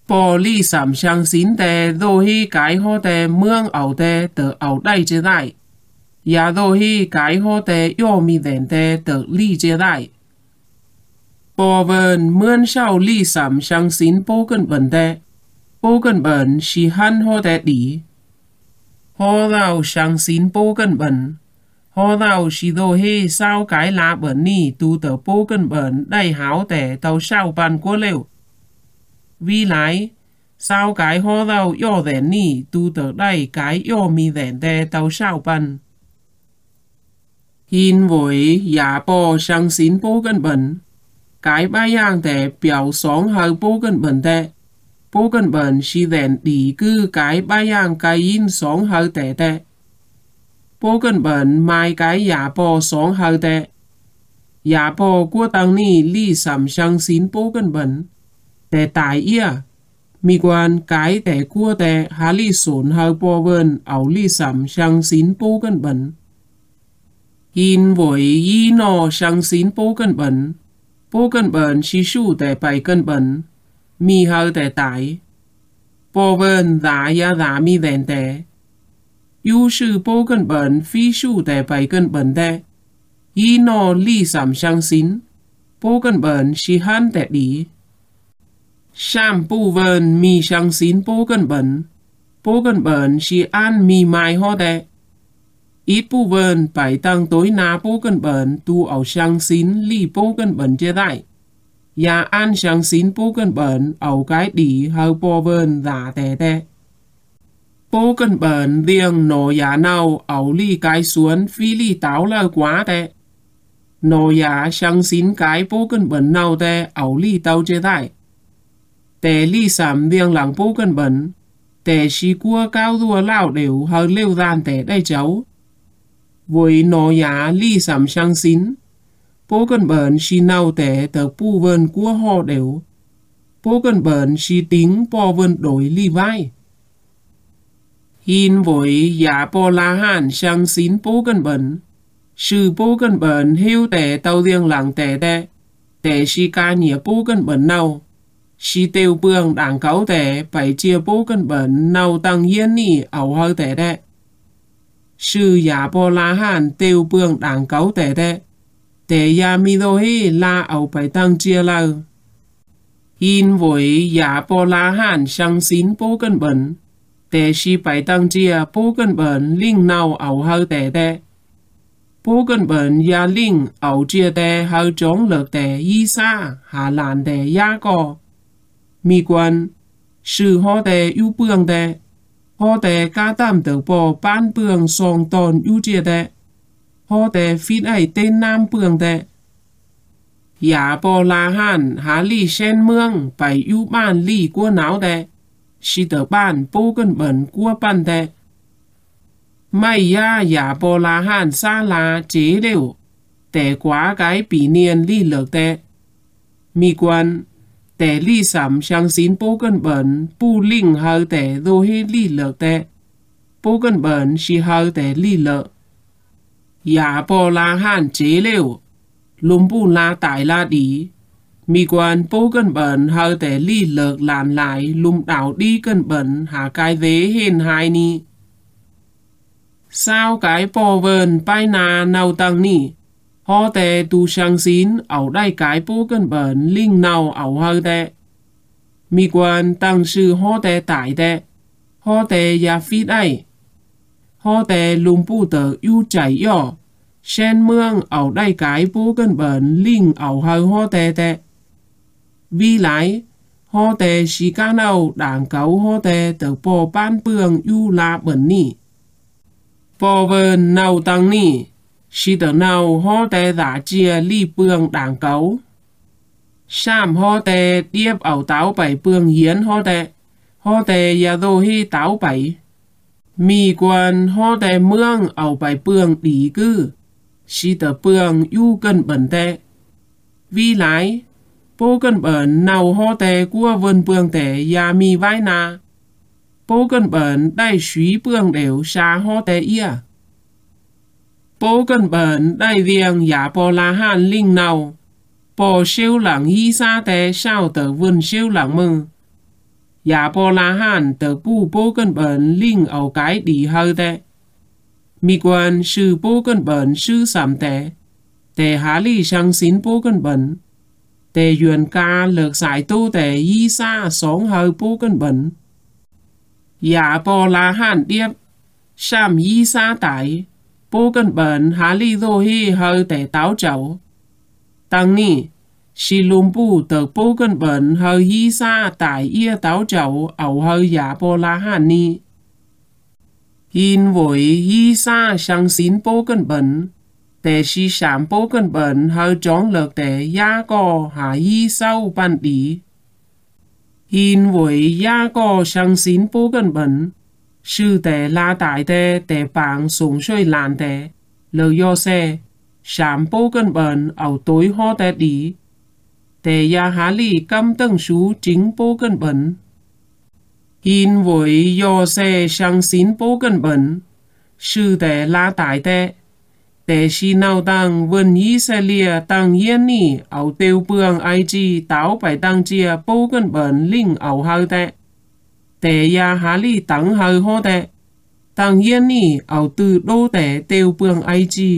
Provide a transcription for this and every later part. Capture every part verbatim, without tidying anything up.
Bò li sầm sang xin tè đô hi cái hô tè mương ẩu tè tờ ẩu đay chế đại. Ya đô hi cái hô tè yo mi đèn tè tờ li chế đại. Bò vần mươn sao li sầm sang xin bố cân bẩn tè. Bố cân bẩn xì hăn hô tè đi. Hô đào sang xin bố cân bẩn. Hô đào xì đô hi sao cái lá bẩn ni tu tờ bố cân bẩn đầy háo tè tàu sao bàn của liều. Vì lại, sao cái hô đào yo đèn ni tu tờ đầy cái yo mi đèn tè tàu sao bàn. Hin với giả bò sang xin bố cân bẩn. Cái ba yang tè biểu sống hơi bố cân bẩn tè. Bố cân bẩn xì đèn đi cư cái ba yang cái in sống hơi tè tè. Bố cân bẩn mai cái giả bò sống hơi tè. Giả bò của tăng ni li sầm sang xin bố cân bẩn. Tè tài ia. Mi quan cái tè của tè há li sốn hơi bò vơn ảo li sầm sang xin bố cân bẩn. Hin với y nò sang xin bố cân bẩn. Bố cân bẩn xì su tè bài cân bẩn. Mi hơi tè tài. Bò vơn giá ya giá mi đèn tè. Yu sư bố cân bẩn phi su tè bài cân bẩn tè. Y nò li sầm sang xin. Bố cân bẩn xì hăn tè đi. Sam bù vơn mi sang xin bố cân bẩn. Bố cân bẩn xì ăn mi mai hò tè. Ít bù vơn bài tăng tối na bố cân bẩn tu ảo sang xin li bố cân bẩn chế đại. Ya ăn sang xin bố cân bẩn ảo cái đi hơi bò vơn giả tè tè. Bố cân bẩn riêng nổ ya nào ảo li cái xuống phi li táo lơ quá tè. Nổ ya sang xin cái bố cân bẩn nào tè ảo li tao chế đại. Tè li sắm riêng làng bố cân bẩn. Tè xì cua cao rùa lao đều hơi lêu gian tè đây cháu. Với nó giá li sắm sang xin. Bố cân bẩn xì nào tè tờ pu vơn của họ đều. Bố cân bẩn xì tính bò vơn đổi li vai. Hin với giá bò la hàn sang xin bố cân bẩn. Sư bố cân bẩn hiu tè tàu riêng làng tè tè. Tè xì ca nhía bố cân bẩn nào. Xì tiêu bương đảng cáo tè phải chia bố cân bẩn nào tăng yên nì ảo hơi tè tè. Sư giả bò la hàn tiêu bương đảng cáo tè tè. Tè ya mi đô hi la ảo phải tăng chia lơ. Hin với giả bò la hàn sang xin bố cân bẩn. Tè xì phải tăng chia bố cân bẩn linh nào ảo hơi tè tè. Bố cân bẩn ya linh ảo chia tè hơi trống lược tè y xa hà làn tè ya co. Mi quan, sư hò tè yu bương tè. Hò tè ca tam tờ bò ban bương song tòn yu chia tè. Hò tè phít ấy tên nam bương tè. Giả bò la hàn há li sen mương phải yu ban li của náo tè. Xì tờ ban bố cân bẩn của ban tè. May ya giả bò la hàn xa la chế đều. Tè quá cái bỉ niên li lược tè. Mi quan, tè li sắm sang xin bố cân bẩn pu linh hơi tè đô hi li lược tè. Bố cân bẩn xì hơi tè li lược. Giả bò la hàn chế liều. Lùm bù la tải la đi. Mi quan bố cân bẩn hơi tè li lược làn lại lùm đảo đi cân bẩn hà cái vế hên hai ni. Sao cái bò vờn pai na nào tăng ni. Hò tè tu sang xin ảo đai cái bố cân bẩn linh nào ảo hơi tè. Mi quan tăng sư hò tè tải tè. Hò tè ya phít ấy. Hò tè lùm bù tờ yu chảy yỏ. Sen mương ảo đai cái bố cân bẩn linh ảo hơi hò tè tè. Vì lại, hò tè xì ca nào đảng cáo hò tè tờ bò ban bương yu la bẩn nì. Bò vờn nào tăng nì. Xì tờ nào hò tè giả chia li bương đảng cáo. Sam hò tè điếp ảo táo bảy bương hiến hò tè. Hò tè ya đô hi táo bảy. Mi quan hò tè mương ảo bảy bương đi cư. Xì tờ bương yu cân bẩn tè. Vì lại, bố cân bẩn nào hò tè của vân bương tè ya mi vai na. Bố cân bẩn đai suy bương đều xa hò tè ia. Bố cân bẩn đai riêng giả bò la hàn linh nào. Bò siêu lặng hi xa tè sao tờ vân siêu lặng mơ. 亚伯拉罕的不波根本令后解离後的，咪關是波根本是什的，แต่哈利相信波根本，แต่原家略晒都的伊莎爽後波根本，亞伯拉罕điệp sam伊莎đại波根本哈利都去後的島走，當你。是lum布的波根本和伊莎大耶島走後和亞伯拉罕呢？因為伊莎相信波根本，但是上波根本和長落的雅各下伊收班離。因為雅各相信波根本，是的拉大的的幫送水爛的，了約瑟上波根本後對好的離。แต่ยาฮาลีกำตั้งชูจิงโปกันเบินอินไว้ยอเซช่างสินโปกันเบินชื่อแต่ลาตายแต่แต่ชีนาวตังวันยีเซเลียตังเย็นนี่เอาเตียวเปลืองไอจีเต้าไปตังเจียโปกันเบินลิงเอาเฮาแต่แต่ยาฮาลีตังเฮาฮอแต่ตังเย็นนี่เอาตือโดแต่เตียวเปลืองไอจี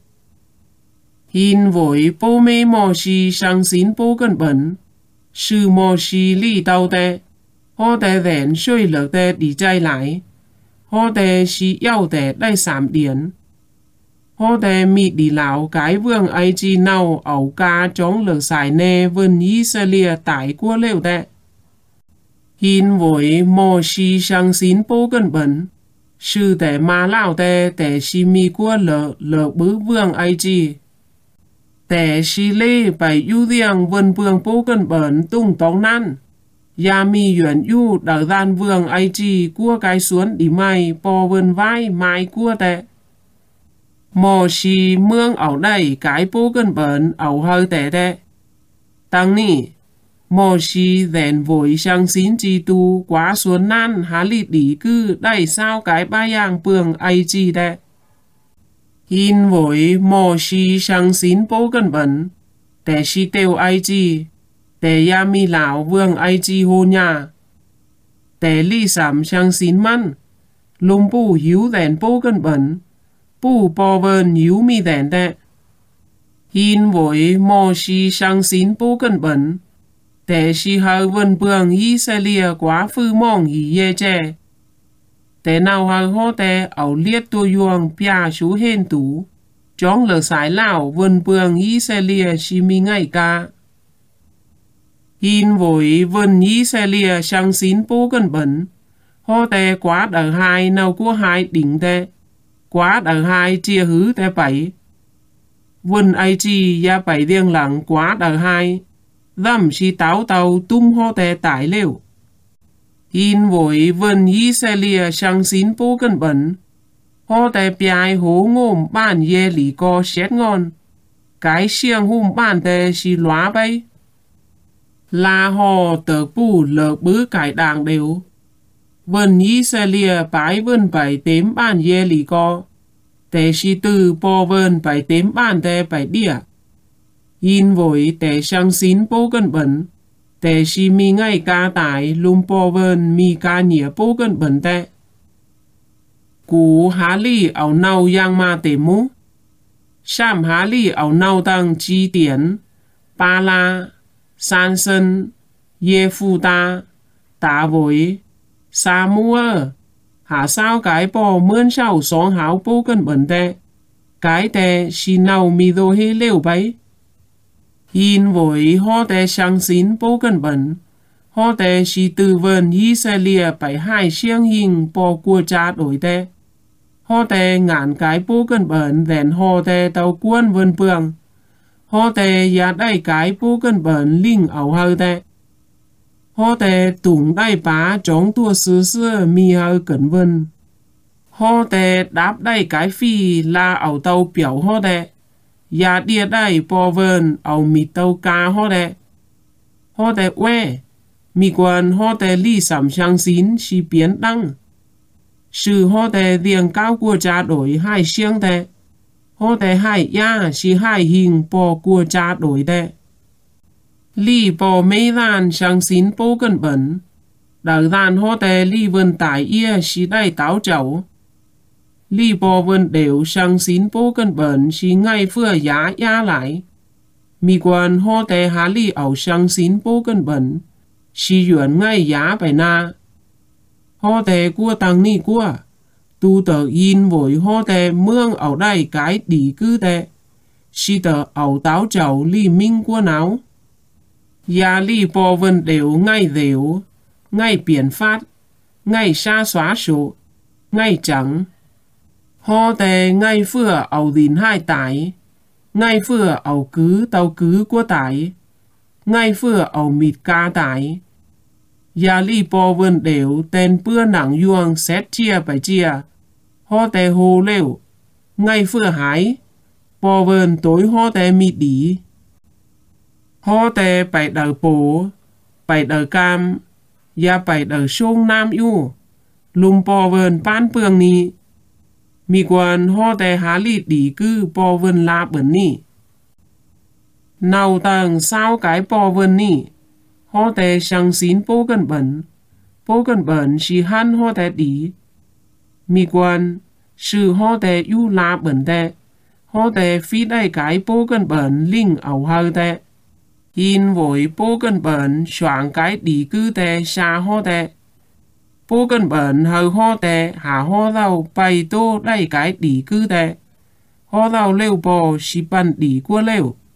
因为波美莫是相信波根本，是莫是理道的，我哋人水落的理解來，我哋是要的來三年，我哋密理老解vương ai chi nào ẩu ca chống lược xài nê vân ý sơ lia tại qua lêu de. Hiên với mô si sang xin bố cân bẩn, sư để ma lao de để si mi qua lợ lợ bứ vương ai chi. Để si lê bài ưu riêng vân vương bố cân bẩn tung tóng năn. Ya mi yuan yu đỡ gian vương ai chi qua cái xuống đi mai bò vân vai mai qua de. Mô si mương ẩu đây cái bố cân bẩn ẩu hơi tệ de. Tăng nì, mô si dẹn vội sang xin chi tu quá xuống nan há lịt đi cư đây sao cái ba yang bường ai chi de. Hiên vội mô si sang xin bố cân bẩn, để si tiêu ai chi, để ya mi lão vương ai chi hô nhà. Để li sắm sang xin măn, lung bù hiếu dẹn bố cân bẩn, bù bò vơn hiếu mi dẹn de. Hiên vội mô si sang xin bố cân bẩn, để si hờ vân bường y xe lia quá phư mong hì yê chè. Để nào hờ hô tè ảo liết tu yuông bia chú hên tú, chóng lờ sái lão vân bường y xe lia si mi ngay ca. Hiên vội vân y xe lia sang xin bố cân bẩn, hô tè quá đờ hai nào của hai đỉnh tè, quá đờ hai chia hứ tè bảy. Vân ai chi ya bảy riêng lặng quá đờ hai, dầm si táo tàu tung hô tè tải liều. Hiên vội vân y xe lia sang xin bố cân bẩn, hô tè biai hố ngôm bàn ye lý co xét ngon, cái siêng hùm bàn tè si lóa bay. Là hò tờ bù lợ bứ cải đàng đều. Vân y xe lia bái vân bảy tếm bàn ye lý co, tè si tư bò vân bảy tếm bàn tè bảy đĩa. Hiên vội tè sang xin bố cân bẩn, tè si mi ngay ca tải lùm bò vân mi ca nhĩa bố cân bẩn tè. Cú há lì ảo nâu yang ma tè mú. Sam há lì ảo nâu tăng chi tiến, ba la, san sân, ye phu ta, tá vội, sa mua. Hả sao cái bò mươn sao sống háo bố cân bẩn tè. Cái tè si nào mi đô hê lêu bấy. Hiên vội hô tè sang xin bố cân bẩn, hô tè si tư vân y xe lia bảy hai siêng hình bò cua cha đổi tè. Hô tè ngàn cái bố cân bẩn dẹn hô tè tàu cuốn vân bường, hô tè ya đai cái bố cân bẩn linh ảo hơ tè. Hô tè tủng đai bá chống tua sư sư mi hơ cẩn vân. Hô tè đáp đai cái phi là ảo tàu biểu hô tè. Ya đia đai bò vân ảo mì tàu ca hô tè. Hô tè uê, mi quan hô tè li sắm sang xin si biến đăng. Sự hô tè riêng cao của cha đổi hai siêng tè. Hô tè hai ya si hai hình bò của cha đổi tè. Li bò mê lan sang xin bố cân bẩn, Đầu đàn hô tè li vân tải ia xí đầy táo chậu. Li bò vân đều sang xin bố cân bẩn xí ngay phưa giá giá lại. Mì quan hô tè há li ảo sang xin bố cân bẩn xí yuan ngay giá bài na. Hô tè cua tăng ni cua. Tu tờ in vội hô tè mương ảo đây cái đi cư tè. Xí tờ ảo táo chậu li minh cua náo. Giá li bò vân đều ngay đều. Ngay biển phát. Ngay xa xóa số. Ngay chẳng. Hô tè ngay phưa ảo đình hai tải. Ngay phưa ảo cứ tàu cứ của tải. Ngay phưa ảo mịt ca tải. Giá li bò vân đều tên bưa nặng yuang xét chia bài chia. Hô tè hồ lêu. Ngay phưa hái. Bò vân tối hô tè mịt đi. Hô tè bài đờ bố. Bài đờ cam. Giá bài đờ sông nam yu. Lùm bò vân bán bương ni. Mì quan hô tè há li đi cư bò vân la bẩn ni. Nào tầng sao cái bò vân ni. Hô tè sang xin bố cân bẩn. Bố cân bẩn xì hăn hô tè đi. Mì quan sự hô tè yu la bẩn tè. Hô tè phí đầy cái bố cân bẩn linh ảo hơ tè. Hin vội bố cân bẩn soạn cái đi cư tè xa hô tè. Bố cân bẩn hờ hô tè hả hô đau bày tô đầy cái đi cư tè. Hô đau lêu bò xì bẩn đi qua lêu.